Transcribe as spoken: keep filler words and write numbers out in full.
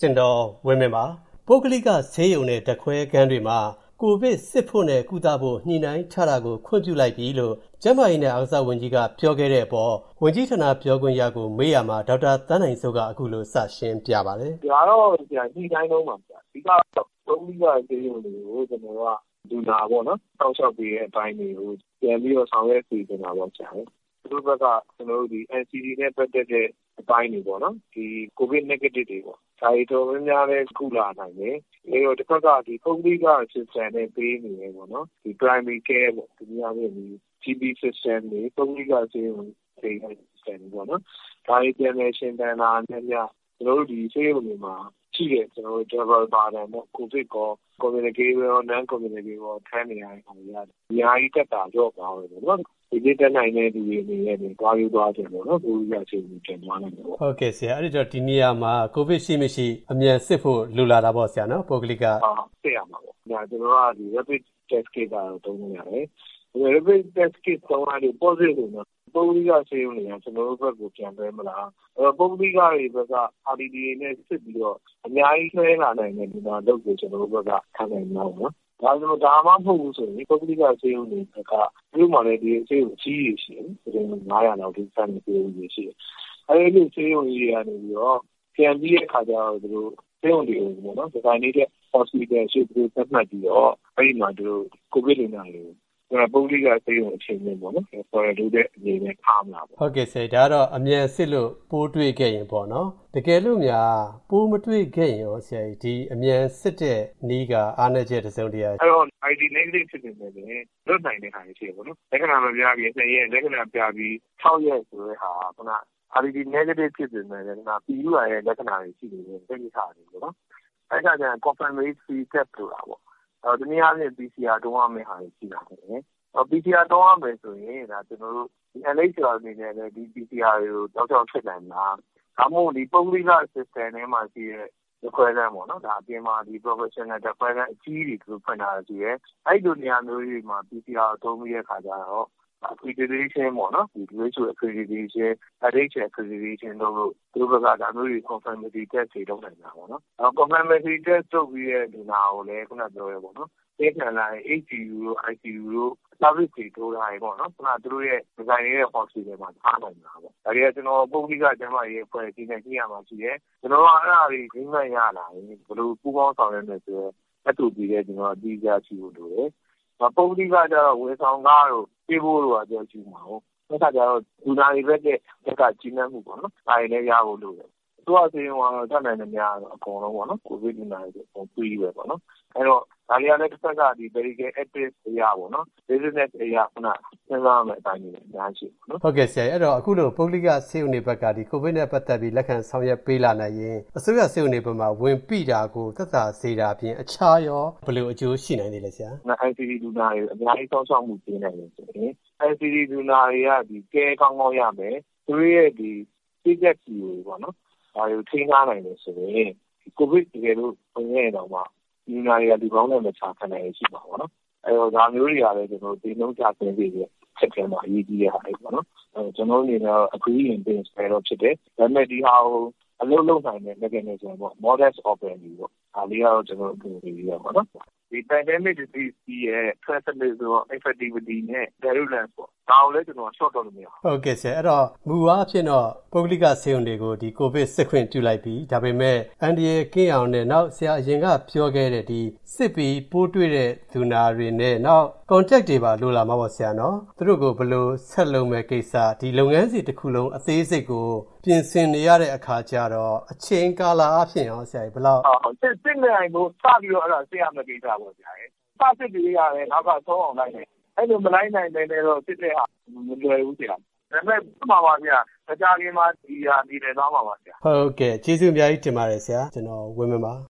ကျွန်တော်ဝင်းမင်းပါပုဂ္ဂလိကဆေးရုံနဲ့ဓာတ်ခွဲခန်းတွေမှာကိုဗစ်စစ်ဖို့နဲ့ကုသဖို့ညှိနှိုင်းထားတာကိုခွင့်ပြုလိုက်ပြီလို့ကျန်းမာရေးနဲ့အားကစားဝန်ကြီးကပြောခဲ့တဲ့အပေါ်ဝန်ကြီးဌာနပြောခွင့်ရကိုမေးရမှာဒေါက်တာသန်းနိုင်စိုးကအခုလိုစရှင်းပြပါတယ်။ဒါတော့ညှိနှိုင်းတော့မှာပြ။ဒီကတော့ပုဂ္ဂလိကဆေးရုံတွေကိုကျွန်တော်ကဒူနာပေါ့နော်။တောက်လျှောက်ပေးတဲ့အပိုင်းတွေကိုပြန်ပြီးတော့ဆောင်ရွက်စီစဉ်တာပေါ့ကြာတယ်။သူတို့ဘက်ကကျွန်တော်တို့ဒီ N C D နဲ့ပတ်သက်တဲ့အပိုင်းတွေပေါ့နော်။ဒီ COVID negative တွေပေါ့။ဒါတွေတော့များများလေးကုလာနိုင်တယ်။အဲတော့တစ်ခါကဒီပုဂ္ဂလိက system နဲ့ပေးနေတယ်ပေါ့နော်။ဒီ primary care ပေါ့။ဒီများလေးဒီ G P system တွေပုဂ္ဂလိကဆေးရုံတွေ system တွေပေါ့နော်။ဒါတွေပြန်လည်ရှင်းတန်းတာများများကျွန်တော်တို့ဒီဆေးရုံတွေမှာရှိတဲ့ကျွန်တော်တို့ travel burden ပေါ့ COVID ကော communicable ရော non communicable ရောထမ်းနေရတဲ့အခါကြီးရတယ်။အများကြီးတက်တာတော့ပါပဲပေါ့နော်။ဒီနေ့တက်နိုင်တဲ့လူတွေအနေနဲ့သွားယူသွားတယ်ပေါ့နော်။ကိုယ်ကြီးရချင်းပြန်သွားနိုင်တယ်ပေါ့။ဟုတ်ကဲ့ဆရာအဲ့ဒီတော့ဒီနေရာမှာ COVID ရှိမရှိအမြန်စစ်ဖို့လိုလာတာပေါ့ဆရာနော်ပုဂ္ဂလိကဟုတ်စစ်ရမှာပေါ့။ဒါကျွန်တော်ကဒီ rapid test kit ကတော့သုံးနေရတယ်။ဒီ rapid test kit သုံးရတယ် positive ဆိုတော့ပုဂ္ဂလိကဆေးရုံတွေကကျွန်တော်တို့ဘက်ကိုပြန်သွဲမလားအဲပုဂ္ဂလိကတွေဘက်က R D D နဲ့စစ်ပြီးတော့အများကြီးဆွဲလာနိုင်တဲ့ဒီမှာလုပ်ကိုကျွန်တော်တို့ဘက်ကခံနိုင်မှာပေါ့နော်ဒါဆိုတော့ဒါမှမဟုတ်ဘူးဆိုရင်ပုဂ္ဂလိကဆေးရုံတွေဘက်ကဒီမှာလည်းဒီဆေးရုံကြီးကြီးရှိတယ်ဒီနစ်ရာလောက်ဒီစံနေဆေးရုံကြီးရှိတယ်အဲဒီလိုဆေးရုံကြီးတွေကနေပြီးတော့ပြန်ပြီးတဲ့အခါကျတော့သူတို့ဆေးရုံတွေပေါ့နော်ဒီတိုင်းနေတဲ့ hospital ရှိသူသတ်မှတ်ပြီးတော့အဲဒီမှာသူတို့ COVID လူနာတွေပုဂ္ဂလိကဆေးရုံအချိန်နဲ့ပေါ့နော်ဆော်ရလို့တဲ့အနေနဲ့ထားမလားပေါ့ဟုတ်ကဲ့ဆရာဒါကတော့အမြန်စစ်လို့ပိုးတွေ့ခဲ့ရင်ပေါ့နော်တကယ်လို့များပိုးမတွေ့ခဲ့ရင်ရောဆရာဒီအမြန်စစ်တဲ့နီးကအားနည်းချက်တစ်စုံတရာအဲ့တော့ I D negative ဖြစ်နေတယ်လွတ်နိုင်တဲ့ဟာရှိတယ်ပေါ့နော်လက္ခဏာမပြပြီးနှစ်ရက်လက္ခဏာပြပြီး၆ရက်ဆိုတဲ့ဟာကခုန R D D negative ဖြစ်နေတယ်က P U I ရဲ့လက္ခဏာတွေရှိနေတယ်သိက္ခာတွေပေါ့နော်အဲ့ဒါကျရင် confirmatory test ဆိုတာပေါ့အဲ့ဒီနေ့အပြင် P C R တုံးရမယ့်ဟာရှိတာတယ်။ P C R တုံးရမယ်ဆိုရင်ဒါကျွန်တော်တို့ဒီ N H R အနေနဲ့လည်းဒီ P C R ကိုတောက်ချောက်ဖြစ်နိုင်လား။ဒါမှမဟုတ်ဒီပုဂ္ဂလိက system ထဲမှာရှိတဲ့ဒီခွဲလမ်းပေါ့နော်။ဒါအပြင်မှာဒီ professional ဒီခွဲလမ်းအကြီးတွေသူဖွင့်ထားတယ်ဆိုရဲအဲ့ဒီလိုနေရာမျိုးတွေမှာ P C R အသုံးပြီးတဲ့အခါကျတော့accreditation ပေါ့နော်ဒီ W H O accreditation, N H R accreditation တို့လို့သူတို့ကဒါမျိုးတွေ confirmatory test တွေလုပ်နိုင်တာပေါ့နော်။အဲ confirmatory test လုပ်ပြီးတဲ့ဒီနာကိုလည်းခုနပြောရဲပေါ့နော်။သိခံလာရင် H C U တို့ I C U တို့ service တွေတိုးထားရင်ပေါ့နော်ခုနသူတို့ရဲ့ဒီဇိုင်းရဲ့ hospital မှာထားနိုင်တာပေါ့ဒါတွေကကျွန်တော်ပုဂ္ဂလိကကျန်းမာရေးအဖွဲ့အစည်းနဲ့ကြီးရမှာရှိတယ်ကျွန်တော်ကအဲ့ဒါတွေရင်းမှန်ရလာရင်ဘယ်လိုပူးပေါင်းဆောင်ရွက်နေဆိုတော့အတူပြီးတဲ့ကျွန်တော်အကြီးအကျယ်ရှိဖို့လိုတယ်ပုဂ္ဂလိကကျတော့ဝန်ဆောင်ကားတို့ပြေးဖို့တို့ကပြောကြည့်မှာဟုတ်အဲ့ဒါကြတော့ဒူနာတွေဘက်ကဘက်ကကြီးနှံ့မှုပေါ့နော်ဒါတွေလည်းရဖို့လိုတယ်သူကဆိုရင်ကတော့တတ်နိုင်တဲ့များတော့အကုန်လုံးပေါ့နော်ကိုဗစ်လူနာတွေအကုန်ပြီးပဲပေါ့နော်အဲ့တော့ဒါတွေကလည်းတစ်ဖက်ကဒီ medical ethics အရာပေါ့နော် business အရာခုနစဉ်းစားရမယ့်အပိုင်းတွေအများကြီးပေါ့နော်ဟုတ်ကဲ့ဆရာအဲ့တော့အခုလိုပုဂ္ဂလိကဆေးရုံတွေဘက်ကဒီကိုဗစ်နဲ့ပတ်သက်ပြီးလက်ခံဆောင်ရွက်ပေးလာနိုင်ရင်အစိုးရဆေးရုံတွေဘက်မှာဝင်ပြတာကိုသက်သာစေတာအပြင်အခြားရောဘယ်လိုအကျိုးရှိနိုင်သေးလဲဆရာ I C D လူနာတွေအများကြီးစောင့်ရှောက်မှုပေးနိုင်တယ်ဆိုရင် I C D လူနာတွေကဒီကဲကောင်းကောင်းရမယ်သူတို့ရဲ့ဒီစိတ်သက်ကြီးတွေပေါ့နော်ဒါကိုထိန်းထားနိုင်တယ်ဆိုရင်ကိုဗစ်တကယ်လို့ဝင်ရတော့မှဒီနာရီကဒီကောင်းနဲ့မချခံနိုင်ရရှိပါဘောနော်အဲတော့ဒါမျိုးတွေကလည်းကျွန်တော်ဒီနှုတ်ချသင်ပေးပြီးချက်ထဲမှာအရေးကြီးရတာလေပေါ့နော်အဲကျွန်တော်အနေနဲ့ agree in principle တော့ဖြစ်တယ်ဒါပေမဲ့ဒီဟာကိုအလုပ်လုပ်နိုင်တဲ့ mechanism ပေါ့ modus operandi ပေါ့ဒါလေးကတော့ကျွန်တော်တို့ပြင်ပြီးရပါတော့ဒီ pandemic disease ရဲ့ traceability ဆို effectivity နဲ့ virulence ပေါ့ဒါကိုလည်းကျွန်တော် short တော့လို့မရဟုတ်ကဲ့ဆရာအဲ့တော့မူအားဖြင့်တော့ပုဂ္ဂလိကဆေးရုံတွေကိုဒီကိုဗစ်စစ်ခွင့်ပြုလိုက်ပြီးဒါပေမဲ့အန်ဒီယေကင်းအောင်နဲ့နောက်ဆရာအရင်ကပြောခဲ့တဲ့ဒီစစ်ပြီးပိုးတွေ့တဲ့ဒူနာတွေနဲ့နောက် contact တွေပါလိုလာမှာပေါ့ဆရာနော်သူတို့ကိုဘယ်လိုဆက်လုပ်မဲ့ကိစ္စဒီလုပ်ငန်းစီတစ်ခုလုံးအသေးစိတ်ကိုပြင်ဆင်နေရတဲ့အခါကျတော့အချိန်ကာလအဖြစ်ရောဆရာဘယ်လောက်ဟုတ်စစ်စစ်နိုင်ကိုစပြီးတော့အဲ့ဒါစစ်ရမယ့်ကိစ္စပေါ့ဆရာရဲ့စစစ်ပြီးရတယ်နောက်ကသုံးအောင်လိုက်နေအဲ့လိုမလိုက်နိုင်တဲ့တော့စစ်တဲ့ဟာမလွယ်ဘူးဆရာဒါပေမဲ့မှာပါဗျာတခြားကင်းမှာဒီဟာဒီလည်းသွားမှာပါဗျာဟုတ်ကဲ့ကျေးဇူးအများကြီးတင်ပါတယ်ဆရာကျွန်တော်ဝင်းမင်းပါ